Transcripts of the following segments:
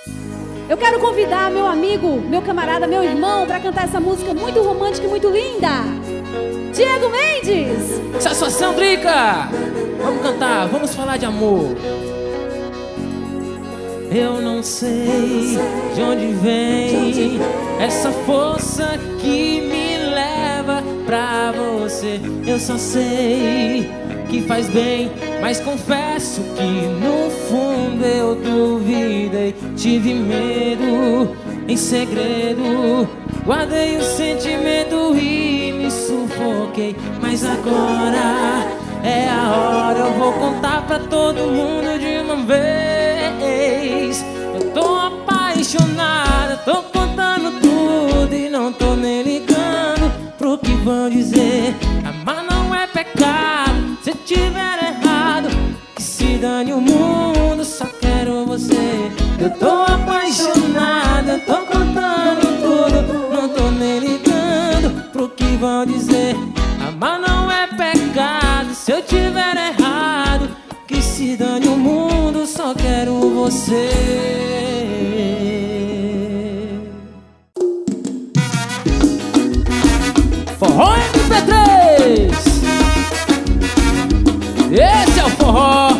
Eu quero convidar meu amigo, meu camarada, meu irmão para cantar essa música muito romântica e muito linda. Diego Mendes! Satisfação, Drica! Vamos cantar, vamos falar de amor. Eu não sei de onde vem essa força que me leva pra você. Eu só sei que faz bem, mas confesso que no fundo eu duvidei. Tive medo em segredo, guardei o sentimento e me sufoquei. Mas agora é a hora, eu vou contar pra todo mundo de uma vez. Eu tô apaixonada, tô contando tudo e não tô nem ligando pro que vão dizer. Amar não é pecado, se tiver errado, que se dane o mundo, só quero você. Eu tô apaixonada, eu tô contando tudo, não tô nem ligando pro que vão dizer. Amar não é pecado, se eu tiver errado, que se dane o mundo, só quero você. Forró MP3, esse é o forró.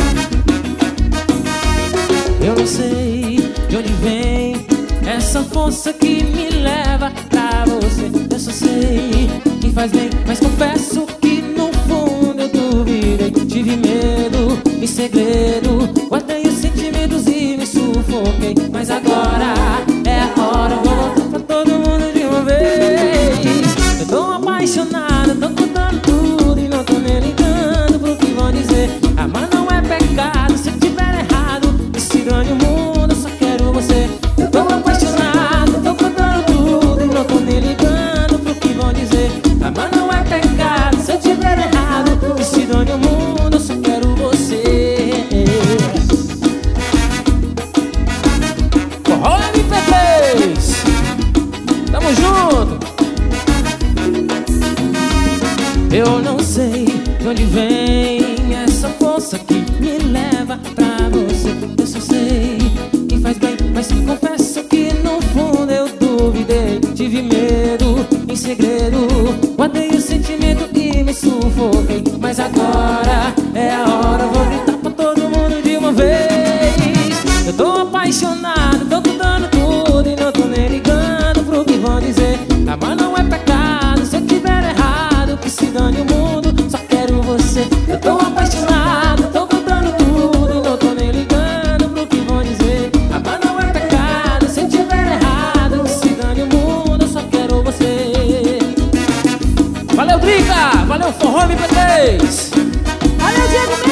Eu não sei de onde vem essa força que me leva pra você. Eu só sei que faz bem, mas confesso que no fundo eu duvidei. Tive medo em segredo, guardei os sentimentos e me sufoquei. Mas agora é a hora, eu vou voltar pra todo mundo de uma vez. Eu tô apaixonada, tô contando tudo e não tô nem ligando pro que vão dizer. Amar não é pecado, se tiver errado, que se dane o mundo, eu só quero você. Eu tô apaixonada, tô contando tudo e não tô nem ligando pro que vão dizer. Amar não é pecado, se eu tiver errado, que se dane o mundo, eu só quero você. Forró MP3, tamo junto. Eu não sei de onde vem essa força que me leva pra você. Eu só sei que faz bem, mas confesso que no fundo eu duvidei. Tive medo em segredo, guardei o sentimento e me sufoquei. Mas agora é a hora, vou gritar pra todo mundo de uma vez. Eu tô apaixonado, tô contando tudo e não tô nem ligando pro que vão dizer. Amar não é pecado, se eu tiver errado, que se dane o mundo, só quero você. Eu tô apaixonado, tô contando tudo e não tô nem ligando pro que vão dizer. Amar não é pecado, se eu tiver errado, que se dane o mundo, só quero você. Valeu, Drica! Valeu, Forró MP3! Valeu, Diego Mendes!